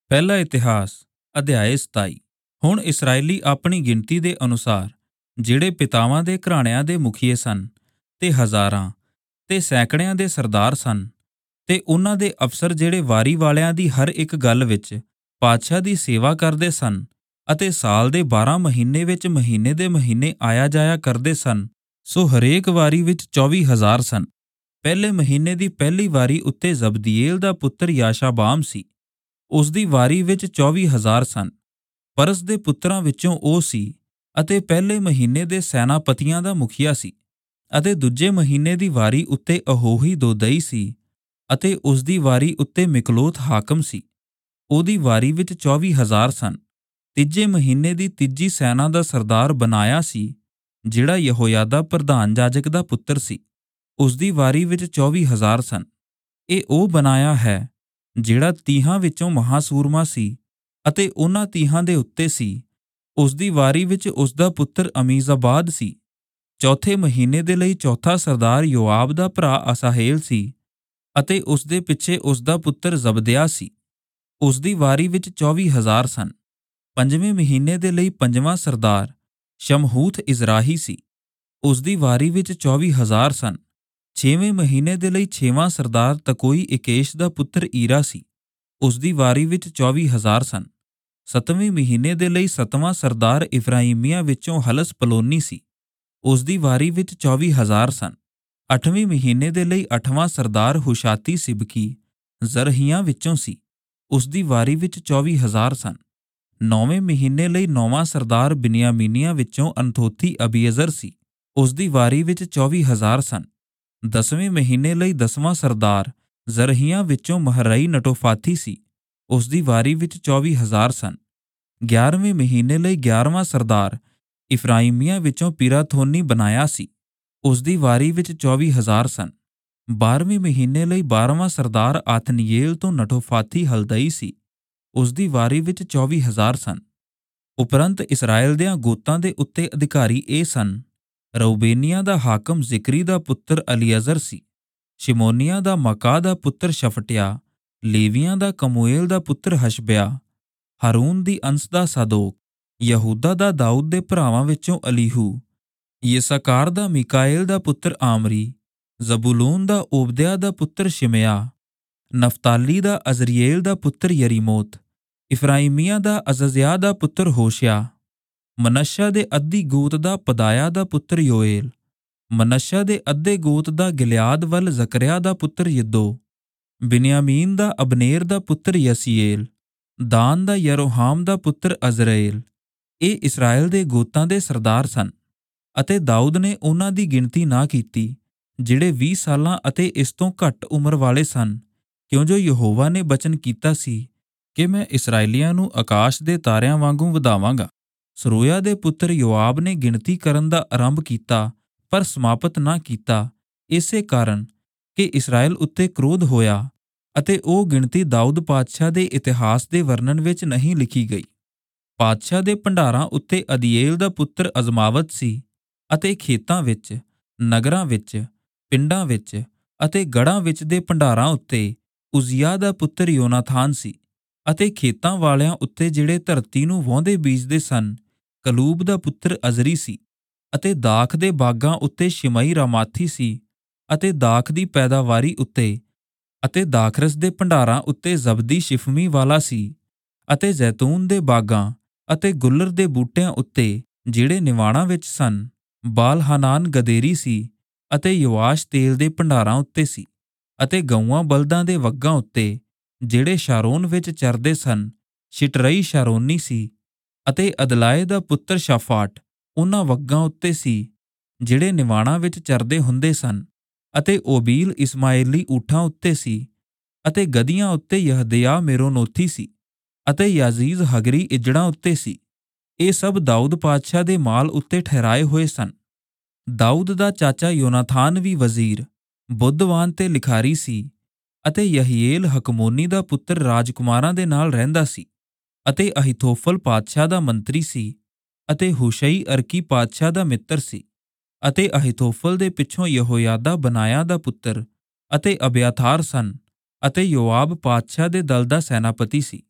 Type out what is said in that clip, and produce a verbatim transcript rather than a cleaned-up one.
ਪਹਿਲਾ ਇਤਿਹਾਸ ਅਧਿਆਇ ਸਤਾਈ। ਹੁਣ ਇਸਰਾਏਲੀ ਆਪਣੀ ਗਿਣਤੀ ਦੇ ਅਨੁਸਾਰ ਜਿਹੜੇ ਪਿਤਾਵਾਂ ਦੇ ਘਰਾਣਿਆਂ ਦੇ ਮੁਖੀਏ ਸਨ ਤੇ ਹਜ਼ਾਰਾਂ ਤੇ ਸੈਂਕੜਿਆਂ ਦੇ ਸਰਦਾਰ ਸਨ, ਤੇ ਉਹਨਾਂ ਦੇ ਅਫਸਰ ਜਿਹੜੇ ਵਾਰੀ ਵਾਲਿਆਂ ਦੀ ਹਰ ਇੱਕ ਗੱਲ ਵਿੱਚ ਪਾਤਸ਼ਾਹ ਦੀ ਸੇਵਾ ਕਰਦੇ ਸਨ ਅਤੇ ਸਾਲ ਦੇ ਬਾਰਾਂ ਮਹੀਨੇ ਵਿੱਚ ਮਹੀਨੇ ਦੇ ਮਹੀਨੇ ਆਇਆ ਜਾਇਆ ਕਰਦੇ ਸਨ, ਸੋ ਹਰੇਕ ਵਾਰੀ ਵਿੱਚ ਚੌਵੀ ਹਜ਼ਾਰ ਸਨ। ਪਹਿਲੇ ਮਹੀਨੇ ਦੀ ਪਹਿਲੀ ਵਾਰੀ ਉੱਤੇ ਜ਼ਬਦੀਏਲ ਦਾ ਪੁੱਤਰ ਯਾਸ਼ਾਬਾਮ ਸੀ, ਉਸ ਦੀ ਵਾਰੀ ਵਿੱਚ ਚੌਵੀ ਹਜ਼ਾਰ ਸਨ। ਪਰਸ ਦੇ ਪੁੱਤਰਾਂ ਵਿੱਚੋਂ ਉਹ ਸੀ ਅਤੇ ਪਹਿਲੇ ਮਹੀਨੇ ਦੇ ਸੈਨਾਪਤੀਆਂ ਦਾ ਮੁਖੀਆ ਸੀ। ਅਤੇ ਦੂਜੇ ਮਹੀਨੇ ਦੀ ਵਾਰੀ ਉੱਤੇ ਅਹੋਹੀ ਦੋਦਈ ਸੀ ਅਤੇ ਉਸ ਦੀ ਵਾਰੀ ਉੱਤੇ ਮਿਕਲੋਥ ਹਾਕਮ ਸੀ, ਉਹਦੀ ਵਾਰੀ ਵਿੱਚ ਚੌਵੀ ਹਜ਼ਾਰ ਸਨ। ਤੀਜੇ ਮਹੀਨੇ ਦੀ ਤੀਜੀ ਸੈਨਾ ਦਾ ਸਰਦਾਰ ਬਨਾਇਆ ਸੀ, ਜਿਹੜਾ ਯਹੋਯਾਦਾ ਪ੍ਰਧਾਨ ਜਾਜਕ ਦਾ ਪੁੱਤਰ ਸੀ, ਉਸ ਦੀ ਵਾਰੀ ਵਿੱਚ ਚੌਵੀ ਹਜ਼ਾਰ ਸਨ। ਇਹ ਉਹ ਬਨਾਇਆ ਹੈ ਜਿਹੜਾ ਤੀਹਾਂ ਵਿੱਚੋਂ ਮਹਾਸੂਰਮਾ ਸੀ ਅਤੇ ਉਹਨਾਂ ਤੀਹਾਂ ਦੇ ਉੱਤੇ ਸੀ, ਉਸ ਦੀ ਵਾਰੀ ਵਿੱਚ ਉਸ ਦਾ ਪੁੱਤਰ ਅਮੀਜ਼ਾਬਾਦ ਸੀ। ਚੌਥੇ ਮਹੀਨੇ ਦੇ ਲਈ ਚੌਥਾ ਸਰਦਾਰ ਯੋਆਬ ਦਾ ਭਰਾ ਅਸਾਹੇਲ ਸੀ ਅਤੇ ਉਸ ਦੇ ਪਿੱਛੇ ਉਸ ਦਾ ਪੁੱਤਰ ਜ਼ਬਦਿਆ ਸੀ, ਉਸ ਦੀ ਵਾਰੀ ਵਿੱਚ ਚੌਵੀ ਹਜ਼ਾਰ ਸਨ। ਪੰਜਵੇਂ ਮਹੀਨੇ ਦੇ ਲਈ ਪੰਜਵਾਂ ਸਰਦਾਰ ਸ਼ਮਹੂਥ ਇਜ਼ਰਾਹੀ ਸੀ, ਉਸ ਦੀ ਵਾਰੀ ਵਿੱਚ ਚੌਵੀ ਹਜ਼ਾਰ ਸਨ। ਛੇਵੇਂ ਮਹੀਨੇ ਦੇ ਲਈ ਛੇਵਾਂ ਸਰਦਾਰ ਤਕੋਈ ਇਕੇਸ਼ ਦਾ ਪੁੱਤਰ ਈਰਾ ਸੀ, ਉਸ ਦੀ ਵਾਰੀ ਵਿੱਚ ਚੌਵੀ ਹਜ਼ਾਰ ਸਨ। ਸੱਤਵੇਂ ਮਹੀਨੇ ਦੇ ਲਈ ਸੱਤਵਾਂ ਸਰਦਾਰ ਇਫਰਾਈਮੀਆਂ ਵਿੱਚੋਂ ਹਲਸ ਪਲੋਨੀ ਸੀ, ਉਸ ਦੀ ਵਾਰੀ ਵਿੱਚ ਚੌਵੀ ਹਜ਼ਾਰ ਸਨ। ਅੱਠਵੇਂ ਮਹੀਨੇ ਦੇ ਲਈ ਅੱਠਵਾਂ ਸਰਦਾਰ ਹੁਸ਼ਾਤੀ ਸਿਬਕੀ ਜ਼ਰਹੀਆਂ ਵਿੱਚੋਂ ਸੀ, ਉਸ ਦੀ ਵਾਰੀ ਵਿੱਚ ਚੌਵੀ ਹਜ਼ਾਰ ਸਨ। ਨੌਵੇਂ ਮਹੀਨੇ ਲਈ ਨੌਵਾਂ ਸਰਦਾਰ ਬਿਨਿਆਮੀਨੀਆਂ ਵਿੱਚੋਂ ਅਨਥੋਥੀ ਅਬੀਅਜ਼ਰ ਸੀ, ਉਸ ਦੀ ਵਾਰੀ ਵਿੱਚ ਚੌਵੀ ਹਜ਼ਾਰ ਸਨ। ਦਸਵੇਂ ਮਹੀਨੇ ਲਈ ਦਸਵਾਂ ਸਰਦਾਰ ਜ਼ਰਹੀਆਂ ਵਿੱਚੋਂ ਮਹਰਈ ਨਟੋਫਾਥੀ ਸੀ, ਉਸ ਦੀ ਵਾਰੀ ਵਿੱਚ ਚੌਵੀ ਹਜ਼ਾਰ ਸਨ। ਗਿਆਰਵੇਂ ਮਹੀਨੇ ਲਈ ਗਿਆਰਵਾਂ ਸਰਦਾਰ ਇਫਰਾਈਮੀਆਂ ਵਿੱਚੋਂ ਪਿਰਾਥੋਨੀ ਬਨਾਇਆ ਸੀ, ਉਸ ਦੀ ਵਾਰੀ ਵਿੱਚ ਚੌਵੀ ਹਜ਼ਾਰ ਸਨ। ਬਾਰ੍ਹਵੇਂ ਮਹੀਨੇ ਲਈ ਬਾਰ੍ਹਵਾਂ ਸਰਦਾਰ ਆਥਨੀਏਲ ਤੋਂ ਨਟੋਫਾਥੀ ਹਲਦਈ ਸੀ, ਉਸ ਦੀ ਵਾਰੀ ਵਿੱਚ ਚੌਵੀ ਹਜ਼ਾਰ ਸਨ। ਉਪਰੰਤ ਇਸਰਾਏਲ ਦਿਆਂ ਗੋਤਾਂ ਦੇ ਉੱਤੇ ਅਧਿਕਾਰੀ ਇਹ ਸਨ: ਰਊਬੇਨੀਆਂ ਦਾ ਹਾਕਮ ਜ਼ਿਕਰੀ ਦਾ ਪੁੱਤਰ ਅਲੀਅਜ਼ਰ ਸੀ, ਸ਼ਿਮੋਨੀਆਂ ਦਾ ਮਕਾ ਦਾ ਪੁੱਤਰ ਸ਼ਫਟਿਆ, ਲੇਵੀਆਂ ਦਾ ਕਮੂਏਲ ਦਾ ਪੁੱਤਰ ਹਸ਼ਬਿਆ, ਹਾਰੂਨ ਦੀ ਅੰਸ ਦਾ ਸਾਦੋਕ, ਯਹੂਦਾ ਦਾ ਦਾਊਦ ਦੇ ਭਰਾਵਾਂ ਵਿੱਚੋਂ ਅਲੀਹੂ, ਯਿਸਕਾਰ ਦਾ ਮੀਕਾਏਲ ਦਾ ਪੁੱਤਰ ਆਮਰੀ, ਜ਼ਬੂਲੂਨ ਦਾ ਓਬਦਿਆ ਦਾ ਪੁੱਤਰ ਸ਼ਿਮਿਆ, ਨਫਤਾਲੀ ਦਾ ਅਜ਼ਰੀਏਲ ਦਾ ਪੁੱਤਰ ਯਰੀਮੋਤ, ਇਫਰਾਈਮੀਆਂ ਦਾ ਅਜ਼ਜ਼ਿਆ ਦਾ ਪੁੱਤਰ ਹੋਸ਼ਿਆ, ਮਨੱਸ਼ਾ ਦੇ ਅੱਧੀ ਗੋਤ ਦਾ ਪਦਾਇਆ ਦਾ ਪੁੱਤਰ ਯੋਏਲ, ਮਨੱਸ਼ਾ ਦੇ ਅੱਧੇ ਗੋਤ ਦਾ ਗਿਲਿਆਦ ਵੱਲ ਜ਼ਕਰਿਆ ਦਾ ਪੁੱਤਰ ਯਿੱਦੋ, ਬਿਨਿਆਮੀਨ ਦਾ ਅਬਨੇਰ ਦਾ ਪੁੱਤਰ ਯਸੀਏਲ, ਦਾਨ ਦਾ ਯਰੋਹਾਮ ਦਾ ਪੁੱਤਰ ਅਜ਼ਰਏਲ। ਇਹ ਇਸਰਾਏਲ ਦੇ ਗੋਤਾਂ ਦੇ ਸਰਦਾਰ ਸਨ। ਅਤੇ ਦਾਊਦ ਨੇ ਉਹਨਾਂ ਦੀ ਗਿਣਤੀ ਨਾ ਕੀਤੀ ਜਿਹੜੇ ਵੀਹ ਸਾਲਾਂ ਅਤੇ ਇਸ ਤੋਂ ਘੱਟ ਉਮਰ ਵਾਲੇ ਸਨ, ਕਿਉਂ ਜੋ ਯਹੋਵਾ ਨੇ ਬਚਨ ਕੀਤਾ ਸੀ ਕਿ ਮੈਂ ਇਸਰਾਏਲੀਆਂ ਨੂੰ ਆਕਾਸ਼ ਦੇ ਤਾਰਿਆਂ ਵਾਂਗੂ ਵਧਾਵਾਂਗਾ। ਸਰੂਇਆ ਦੇ ਪੁੱਤਰ ਯੋਆਬ ਨੇ ਗਿਣਤੀ ਕਰਨ ਦਾ ਆਰੰਭ ਕੀਤਾ ਪਰ ਸਮਾਪਤ ਨਾ ਕੀਤਾ, ਇਸੇ ਕਾਰਨ ਕਿ ਇਸਰਾਏਲ ਉੱਤੇ ਕ੍ਰੋਧ ਹੋਇਆ ਅਤੇ ਉਹ ਗਿਣਤੀ ਦਾਊਦ ਪਾਤਸ਼ਾਹ ਦੇ ਇਤਿਹਾਸ ਦੇ ਵਰਣਨ ਵਿੱਚ ਨਹੀਂ ਲਿਖੀ ਗਈ। ਪਾਤਸ਼ਾਹ ਦੇ ਭੰਡਾਰਾਂ ਉੱਤੇ ਅਦੀਏਲ ਦਾ ਪੁੱਤਰ ਅਜ਼ਮਾਵਤ ਸੀ ਅਤੇ ਖੇਤਾਂ ਵਿੱਚ, ਨਗਰਾਂ ਵਿੱਚ, ਪਿੰਡਾਂ ਵਿੱਚ ਅਤੇ ਗੜ੍ਹਾਂ ਵਿੱਚ ਦੇ ਭੰਡਾਰਾਂ ਉੱਤੇ ਉਜ਼ੀਆ ਦਾ ਪੁੱਤਰ ਯੋਨਾਥਾਨ ਸੀ। ਅਤੇ ਖੇਤਾਂ ਵਾਲਿਆਂ ਉੱਤੇ ਜਿਹੜੇ ਧਰਤੀ ਨੂੰ ਵਾਹੁੰਦੇ ਬੀਜਦੇ ਸਨ, ਕਲੂਬ ਦਾ ਪੁੱਤਰ ਅਜ਼ਰੀ ਸੀ। ਅਤੇ ਦਾਖ ਦੇ ਬਾਗਾਂ ਉੱਤੇ ਸ਼ਿਮਈ ਰਾਮਾਥੀ ਸੀ। ਅਤੇ ਦਾਖ ਦੀ ਪੈਦਾਵਾਰੀ ਉੱਤੇ ਅਤੇ ਦਾਖਰਸ ਦੇ ਭੰਡਾਰਾਂ ਉੱਤੇ ਜ਼ਬਦੀ ਸ਼ਿਫਮੀ ਵਾਲਾ ਸੀ। ਅਤੇ ਜ਼ੈਤੂਨ ਦੇ ਬਾਗਾਂ ਅਤੇ ਗੁੱਲਰ ਦੇ ਬੂਟਿਆਂ ਉੱਤੇ ਜਿਹੜੇ ਨਿਵਾਣਾਂ ਵਿੱਚ ਸਨ, ਬਾਲ-ਹਾਨਾਨ ਗਦੇਰੀ ਸੀ। ਅਤੇ ਯੋਆਸ਼ ਤੇਲ ਦੇ ਭੰਡਾਰਾਂ ਉੱਤੇ ਸੀ। ਅਤੇ ਗਊਆਂ ਬਲਦਾਂ ਦੇ ਵੱਗਾਂ ਉੱਤੇ ਜਿਹੜੇ ਸ਼ਾਰੋਨ ਵਿੱਚ ਚਰਦੇ ਸਨ, ਸ਼ਿਟਰਈ ਸ਼ਾਰੋਨੀ ਸੀ। ਅਤੇ ਅਦਲਾਏ ਦਾ ਪੁੱਤਰ ਸ਼ਾਫਾਟ ਉਹਨਾਂ ਵੱਗਾਂ ਉੱਤੇ ਸੀ ਜਿਹੜੇ ਨਿਵਾਣਾਂ ਵਿੱਚ ਚਰਦੇ ਹੁੰਦੇ ਸਨ। ਅਤੇ ਓਬੀਲ ਇਸਮਾਏਲੀ ਊਠਾਂ ਉੱਤੇ ਸੀ। ਅਤੇ ਗਧੀਆਂ ਉੱਤੇ ਯਹਦਿਆ ਮੇਰੋਨੋਥੀ ਸੀ। ਅਤੇ ਯਾਜ਼ੀਜ਼ ਹਗਰੀ ਇੱਜੜਾਂ ਉੱਤੇ ਸੀ। ਇਹ ਸਭ ਦਾਊਦ ਪਾਤਸ਼ਾਹ ਦੇ ਮਾਲ ਉੱਤੇ ਠਹਿਰਾਏ ਹੋਏ ਸਨ। ਦਾਊਦ ਦਾ ਚਾਚਾ ਯੋਨਾਥਾਨ ਵੀ ਵਜ਼ੀਰ, ਬੁੱਧਵਾਨ ਤੇ ਲਿਖਾਰੀ ਸੀ। ਅਤੇ ਯਹੀਏਲ ਹਕਮੋਨੀ ਦਾ ਪੁੱਤਰ ਰਾਜਕੁਮਾਰਾਂ ਦੇ ਨਾਲ ਰਹਿੰਦਾ ਸੀ। ਅਤੇ ਅਹੀਥੋਫਲ ਪਾਤਸ਼ਾਹ ਦਾ ਮੰਤਰੀ ਸੀ। ਅਤੇ ਹੁਸ਼ਈ ਅਰਕੀ ਪਾਤਸ਼ਾਹ ਦਾ ਮਿੱਤਰ ਸੀ। ਅਤੇ ਅਹੀਥੋਫਲ ਦੇ ਪਿੱਛੋਂ ਯਹੋਯਾਦਾ ਬਨਾਇਆ ਦਾ ਪੁੱਤਰ ਅਤੇ ਅਬਿਆਥਾਰ ਸਨ। ਅਤੇ ਯੋਆਬ ਪਾਤਸ਼ਾਹ ਦੇ ਦਲ ਦਾ ਸੈਨਾਪਤੀ ਸੀ।